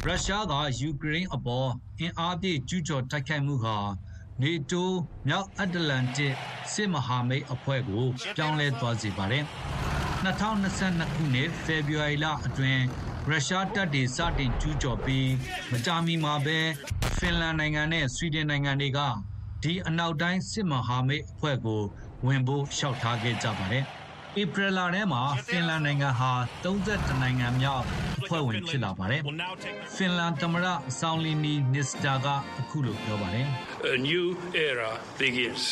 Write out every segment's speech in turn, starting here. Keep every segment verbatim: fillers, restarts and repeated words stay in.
ရုရှားကယူကရိန်းအပေါ်အင်အားပြည့်ကျူးကျော်တိုက်ခိုက်မှုဟာနေတိုးမြောက်အတ္တလန္တိတ်စစ်မဟာမိတ်အဖွဲ့ကိုပြောင်းလဲသွားစေပါတယ်။၂၀၂၂ခုနှစ်ဖေဖော်ဝါရီလအတွင်းရုရှားတပ်တွေစတင်ကျူးကျော်ပြီးမကြာမီမှာပဲဖင်လန်နိုင်ငံနဲ့ဆွီဒင်နိုင်ငံတွေကဒီအနောက်တိုင်းစစ်မဟာမိတ်အဖွဲ့ကိုဝင်ဖို့လျှောက်ထားခဲ့ကြပါတယ်။ဧပြီလထဲမှာဖင်လန်နိုင်ငံဟာ၃၁နိုင်ငံမြောက်အဖွဲ့ဝင်ဖြစ်လာပါတယ်။ဖင်လန်သမ္မတဆောင်းလီနီနစ္စတာကအခုလိုပြောပါတယ်။ A new era begins.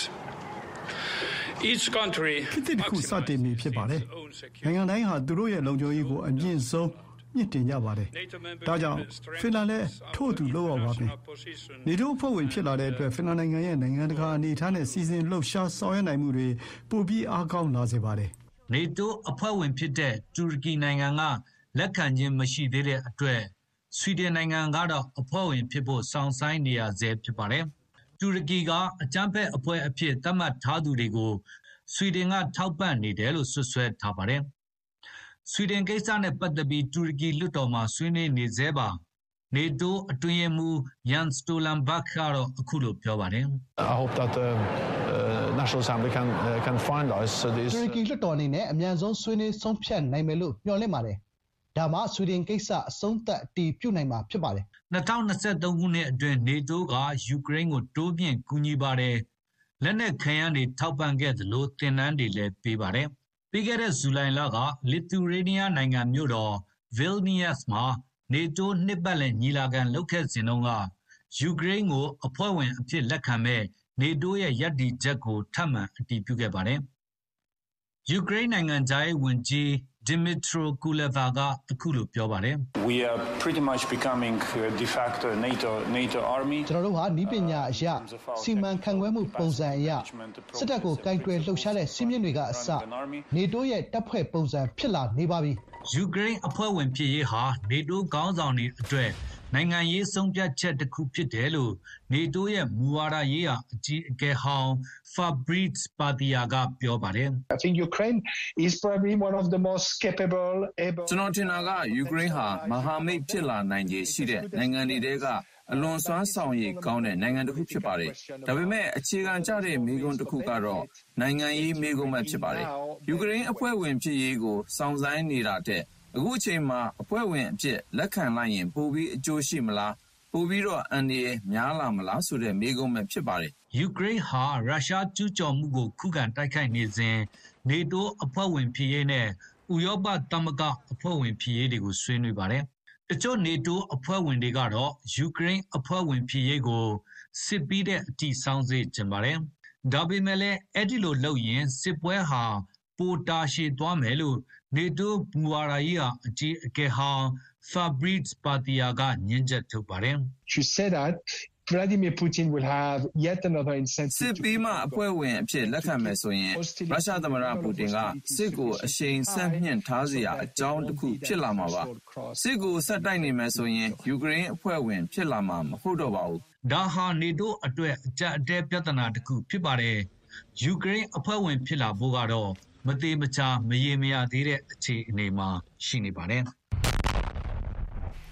Each country ဖြစ်တဲ့ခုစတင်ပြီဖြစ်ပါတယ်။နိုင်ငံတိုင်းဟာသူတို့ရဲ့လုံခြုံရေးကိုအမြင့်ဆုံးမြင့်တင်ကြပါတယ်။ဒါကြောင့်ဖင်လန်လည်းထို့အတူလုပ်ရပါမယ်။နေတိုးအဖွဲ့ဝင်ဖြစ်လာတဲ့အတွက်ဖင်လန်နိုင်ငံရဲ့နိုင်ငံတကာအနေအထားနဲ့စီစဉ်လှုပ်ရှားဆောင်ရွက်နိုင်မှုတွေပိုပြီးအားကောင်းလာစေပါတယ်။နေတိုးအဖွဲ့ဝင်ဖြစ်တဲ့တူရကီနိုင်ငံကလက်ခံခြင်းမရှိသေးတဲ့အတွက်ဆွီဒင်နိုင်ငံကတော့အဖွဲ့ဝင်ဖြစ်ဖို့စောင့်ဆိုင်းနေရဆဲဖြစ်ပါတယ်။တူရကီကအကြမ်းဖက်အဖွဲ့အဖြစ်သတ်မှတ်ထားသူတွေကိုဆွီဒင်ကထောက်ပံ့နေတယ်လို့စွပ်စွဲထားပါတယ်။ဆွီဒင်ကိစ္စနဲ့ပတ်သက်ပြီးတူရကီလွှတ်တော်မှာဆွေးနွေးနေဆဲပါ။နေတိုးအတွင်းရေးမှူးယန်စတိုလန်ဘတ်ကတော့အခုလိုပြောပါတယ်။ I hope that the National Assembly can can finalize this တူရကီလွှတ်တော်အနေနဲ့အမြန်ဆုံးဆွေးနွေးဆုံးဖြတ်နိုင်မယ်လို့မျှော်လင့်ပါတယ်။ဒါမှဆွီဒင်ကိစ္စအဆုံးသတ်အတည်ပြုနိုင်မှာဖြစ်ပါတယ်။၂၀၂၃ခုနှစ်အတွင်းနေတိုးကယူကရိန်းကိုတိုးမြှင့်ကူညီပါတယ်။လက်နက်ခဲယမ်းတွေထောက်ပံ့ခဲ့သလိုသင်တန်းတွေလည်းပေးပါတယ်။ပြီးခဲ့တဲ့ဇူလိုင်လကလစ်သူရေးနီးယားနိုင်ငံမြို့တော်ဗီလ်နီယပ်စ်မှာနေတိုးနှစ်ပတ်လည်ညီလာခံလုပ်ခဲ့စဉ်တုန်းကယူကရိန်းကိုအဖွဲ့ဝင်အဖြစ်လက်ခံမဲ့နေတိုးရဲ့ရပ်တည်ချက်ကိုထပ်မံအတည်ပြုခဲ့ပါတယ်။ယူကရိန်းနိုင်ငံခြားရေးဝန်ကြီးဒီမီထရိုကူလက်ဗာကအခုလိုပြောပါတယ်။ We are pretty much becoming de facto NATO NATO army ကျွန်တော်တို့ဟာဤပညာအရာစီမံခန့်ခွဲမှုပုံစံအရာစစ်တပ်ကိုကင်တွယ်လှုပ်ရှားတဲ့စီးမြင့်တွေကအစနေတိုးရဲ့တပ်ဖွဲ့ပုံစံဖြစ်လာနေပါပြီ။ယူကရိန်းအဖွဲ့ဝင်ဖြစ်ရေးဟာနေတိုးခေါင်းဆောင်တွေအတွက်နိုင်ငံရေးဆုံးဖြတ်ချက်တစ်ခုဖြစ်တယ်လို့နေတိုးရဲ့မူဝါဒရေးရာအကြီးအကဲဟောင်းဖာဘရစ်ပါတီယာကပြောပါတယ်။ I think Ukraine is probably one of the most capable able ကျွန်တော်ထင်တာကယူကရိန်းဟာမဟာမိတ်ဖြစ်လာနိုင်ခြေရှိတဲ့နိုင်ငံတွေထဲကအလွန်စွမ်းဆောင်ရည်ကောင်းတဲ့နိုင်ငံတစ်ခုဖြစ်ပါတယ်။ဒါပေမဲ့အခြေခံကျတဲ့မိဂုံတစ်ခုကတော့နိုင်ငံရေးမိဂုံပဲဖြစ်ပါတယ်။ယူကရိန်းအဖွဲ့ဝင်ဖြစ်ရေးကိုစောင့်ဆိုင်းနေတာတဲ့အခုအချိန်မှာအဖွဲ့ဝင်အဖြစ်လက်ခံလိုက်ရင်ပိုပြီးအကျိုးရှိမလားပိုပြီးတော့အန္တရာယ်များလာမလားဆိုတဲ့မေးခွန်းပဲဖြစ်ပါတယ်။ယူကရိန်းဟာရုရှားကျူးကျော်မှုကိုခုခံတိုက်ခိုက်နေစဉ်နေတိုးအဖွဲ့ဝင်ဖြစ်ရေးနဲ့ဥရောပသမဂ္ဂအဖွဲ့ဝင်ဖြစ်ရေးတွေကိုဆွေးနွေးပါတယ်။တချို့နေတိုးအဖွဲ့ဝင်တွေကတော့ယူကရိန်းအဖွဲ့ဝင်ဖြစ်ရေးကိုစစ်ပြီးတဲ့အထိစောင့်စေချင်ပါတယ်။ဒါပေမဲ့လည်းအဲ့ဒီလိုလုပ်ရင်စစ်ပွဲဟာပိုတာရှည်သွားမယ်လို့နေတိုးဘူဝါရာကြီးအကြီးအကဲဟောင်းဖာဘရစ်ပါတီယာကညှင်းချက်ထုတ်ပါတယ်။ You said that Vladimir Putin will have yet another incentive စစ်ပြီးမှအဖွဲ့ဝင်အဖြစ်လက်ခံမယ်ဆိုရင်ရုရှားသမ္မတပူတင်ကစစ်ကိုအရှိန်ဆက်မြင့်ထားစရာအကြောင်းတစ်ခုဖြစ်လာမှာပါစစ်ကိုဆက်တိုက်နေမယ်ဆိုရင်ယူကရိန်းအဖွဲ့ဝင်ဖြစ်လာမှာမဟုတ်တော့ပါဘူးဒါဟာနေတိုးအတွက်အကြအတဲပြဿနာတစ်ခုဖြစ်ပါတယ်ယူကရိန်းအဖွဲ့ဝင်ဖြစ်လာဖို့ကတော့မသေးမချာမရေမရသေးတဲ့အခြေအနေမှာရှိနေပါတယ်